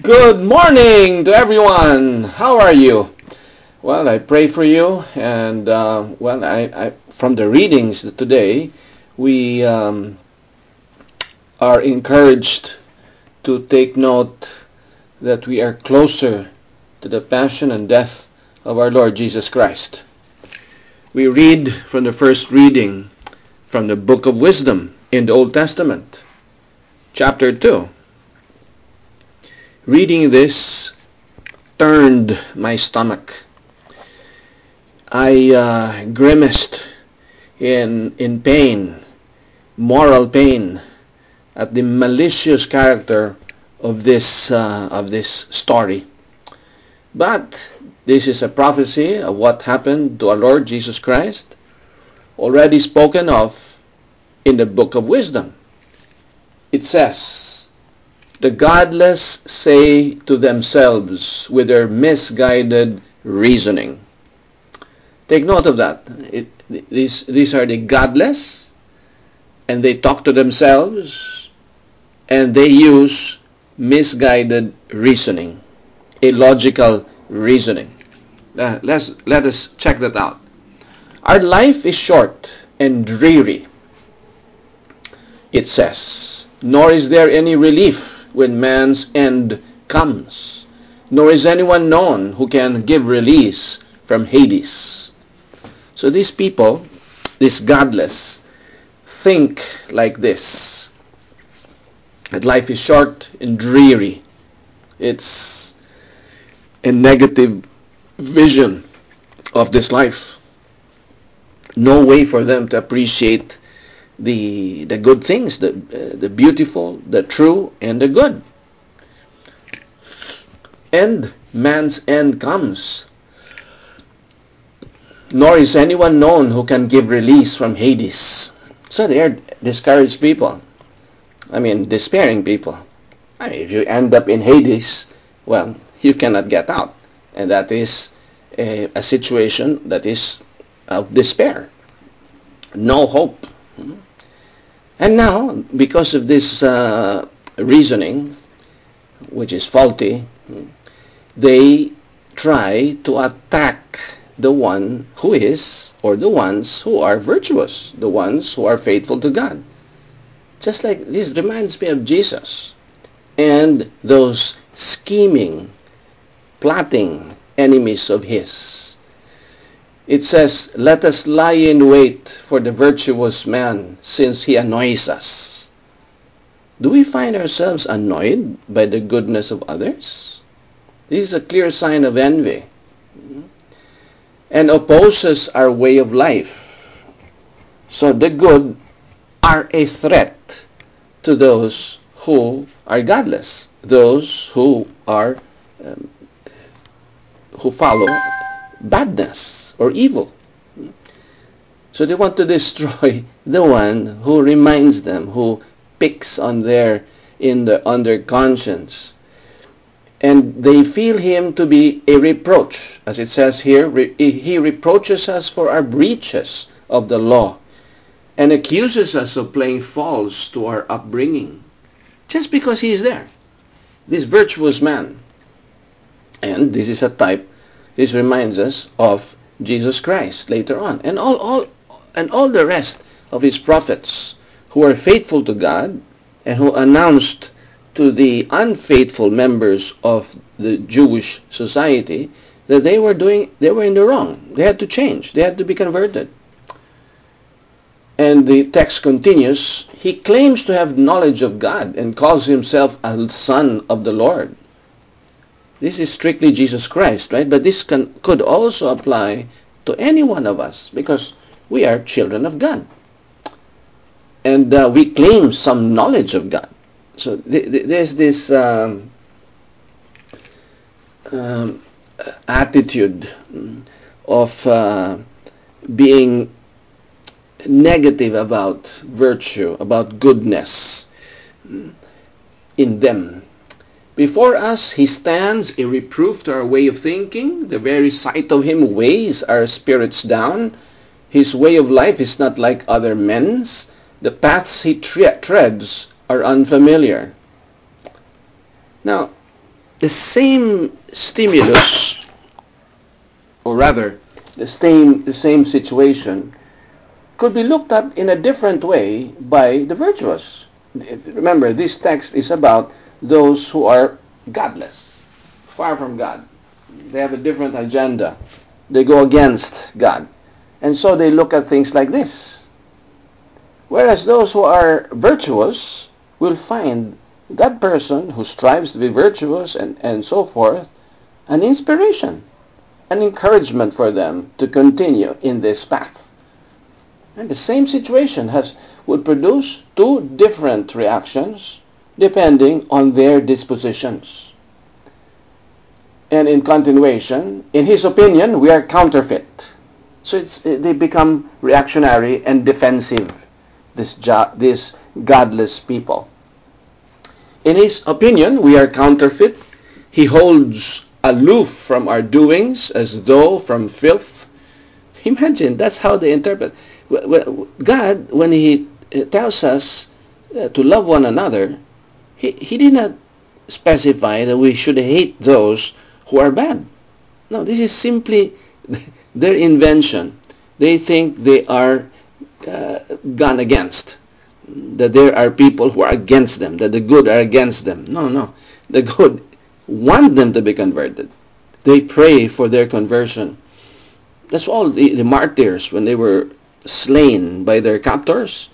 Good morning to everyone. How are you? Well, I pray for you, and from the readings today, we are encouraged to take note that we are closer to the passion and death of our Lord Jesus Christ. We read from the first reading from the Book of Wisdom in the Old Testament, chapter 2. Reading this turned my stomach. I grimaced in pain, moral pain, at the malicious character of this story. But this is a prophecy of what happened to our Lord Jesus Christ, already spoken of in the Book of Wisdom. It says, "The godless say to themselves with their misguided reasoning." Take note of that. These are the godless, and they talk to themselves, and they use misguided reasoning, illogical reasoning. Let us check that out. Our life is short and dreary, it says, nor is there any relief when man's end comes, nor is anyone known who can give release from Hades. So these people, these godless, think like this, that life is short and dreary. It's a negative vision of this life. No way for them to appreciate the good things, the beautiful, the true, and the good. And man's end comes, nor is anyone known who can give release from Hades. So they are discouraged people. Despairing people. If you end up in Hades, well, you cannot get out. And that is a situation that is of despair. No hope. And now, because of this reasoning, which is faulty, they try to attack the one who is, or the ones who are virtuous, the ones who are faithful to God. Just like this reminds me of Jesus and those scheming, plotting enemies of his. It says, "Let us lie in wait for the virtuous man, since he annoys us." Do we find ourselves annoyed by the goodness of others? This is a clear sign of envy and opposes our way of life. So the good are a threat to those who are godless, those who are who follow badness or evil. So they want to destroy the one who reminds them, who picks on their conscience. And they feel him to be a reproach. As it says here, he reproaches us for our breaches of the law and accuses us of playing false to our upbringing, just because he is there, this virtuous man. And this is a type, this reminds us of Jesus Christ later on, and all the rest of his prophets who are faithful to God and who announced to the unfaithful members of the Jewish society that they were in the wrong. They had to change. They had to be converted. And the text continues, he claims to have knowledge of God and calls himself a son of the Lord. This is strictly Jesus Christ, right? But this could also apply to any one of us, because we are children of God. And we claim some knowledge of God. So there's this attitude of being negative about virtue, about goodness in them. Before us he stands a reproof to our way of thinking. The very sight of him weighs our spirits down. His way of life is not like other men's. The paths he treads are unfamiliar. Now, the same stimulus, or rather, the same situation could be looked at in a different way by the virtuous. Remember, this text is about those who are godless, far from God. They have a different agenda. They go against God. And so they look at things like this. Whereas those who are virtuous will find that person who strives to be virtuous and so forth an inspiration, an encouragement for them to continue in this path. And the same situation would produce two different reactions depending on their dispositions. And in continuation, in his opinion, we are counterfeit. So they become reactionary and defensive, this godless people. In his opinion, we are counterfeit. He holds aloof from our doings as though from filth. Imagine, that's how they interpret. God, when he tells us to love one another, he did not specify that we should hate those who are bad. No, this is simply their invention. They think they are gone against, that there are people who are against them, that the good are against them. No. The good want them to be converted. They pray for their conversion. That's all the martyrs, when they were slain by their captors,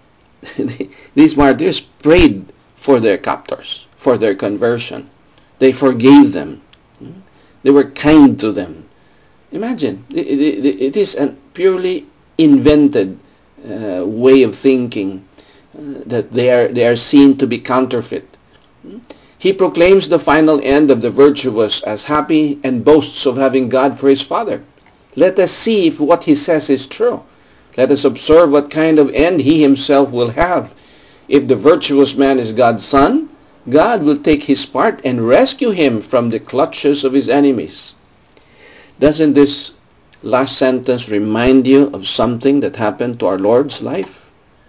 these martyrs prayed for their captors, for their conversion. They forgave them. They were kind to them. Imagine, it is a purely invented way of thinking, that they are seen to be counterfeit. He proclaims the final end of the virtuous as happy and boasts of having God for his Father. Let us see if what he says is true. Let us observe what kind of end he himself will have. If the virtuous man is God's son, God will take his part and rescue him from the clutches of his enemies. Doesn't this last sentence remind you of something that happened to our Lord's life?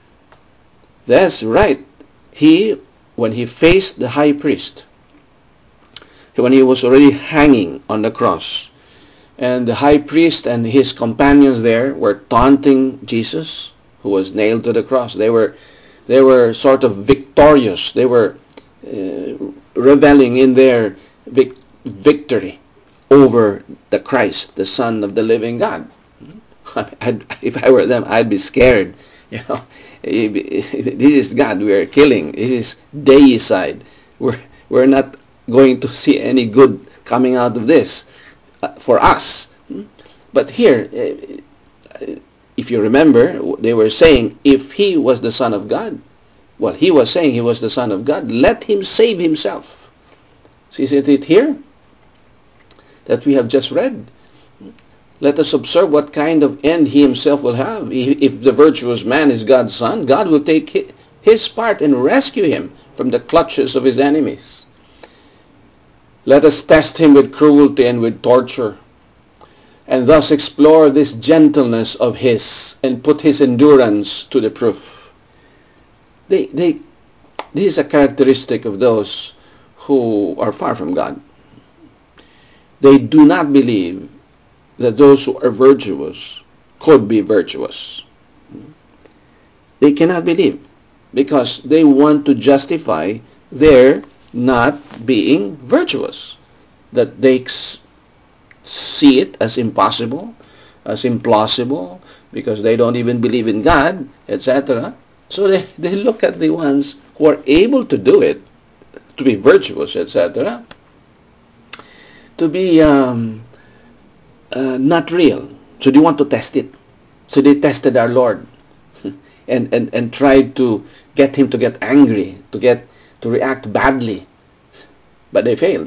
That's right. When he faced the high priest, when he was already hanging on the cross, and the high priest and his companions there were taunting Jesus, who was nailed to the cross. They were sort of victorious. They were reveling in their victory over the Christ, the Son of the living God. If I were them, I'd be scared. This is God we are killing. This is deicide. We're not going to see any good coming out of this for us. But here, if you remember, they were saying, if he was the Son of God, well, he was saying he was the Son of God, let him save himself. See, isn't it here that we have just read? Let us observe what kind of end he himself will have. If the virtuous man is God's son, God will take his part and rescue him from the clutches of his enemies. Let us test him with cruelty and with torture, and thus explore this gentleness of his and put his endurance to the proof. This is a characteristic of those who are far from God. They do not believe that those who are virtuous could be virtuous. They cannot believe, because they want to justify their not being virtuous, that they see it as impossible, as implausible, because they don't even believe in God, etc. So they look at the ones who are able to do it, to be virtuous, etc., to be not real. So they want to test it. So they tested our Lord and tried to get him to get angry, to react badly. But they failed.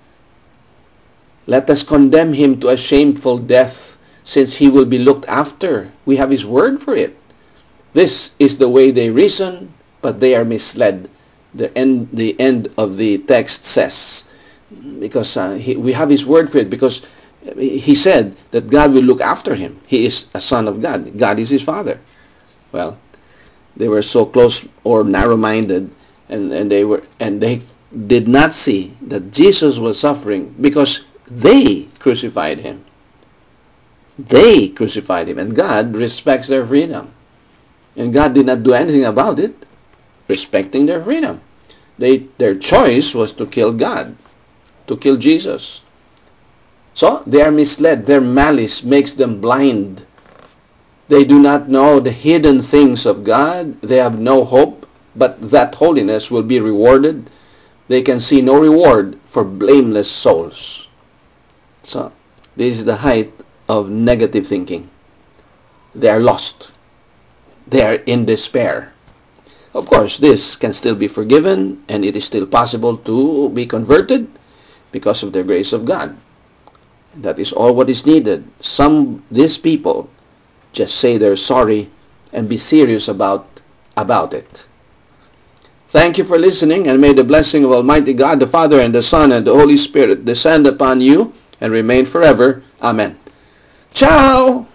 Let us condemn him to a shameful death, since he will be looked after. We have his word for it. This is the way they reason, but they are misled. The end of the text says, because we have his word for it, because he said that God will look after him. He is a son of God. God is his father. Well, they were so close or narrow-minded, and they did not see that Jesus was suffering because they crucified him. They crucified him, and God respects their freedom. And God did not do anything about it, respecting their freedom. Their choice was to kill God, to kill Jesus. So they are misled. Their malice makes them blind. They do not know the hidden things of God. They have no hope, but that holiness will be rewarded. They can see no reward for blameless souls. So this is the height of negative thinking. They are lost. They are in despair. Of course, this can still be forgiven, and it is still possible to be converted because of the grace of God. That is all what is needed. These people just say they're sorry and be serious about it. Thank you for listening, and may the blessing of Almighty God, the Father, and the Son, and the Holy Spirit descend upon you and remain forever. Amen. Ciao!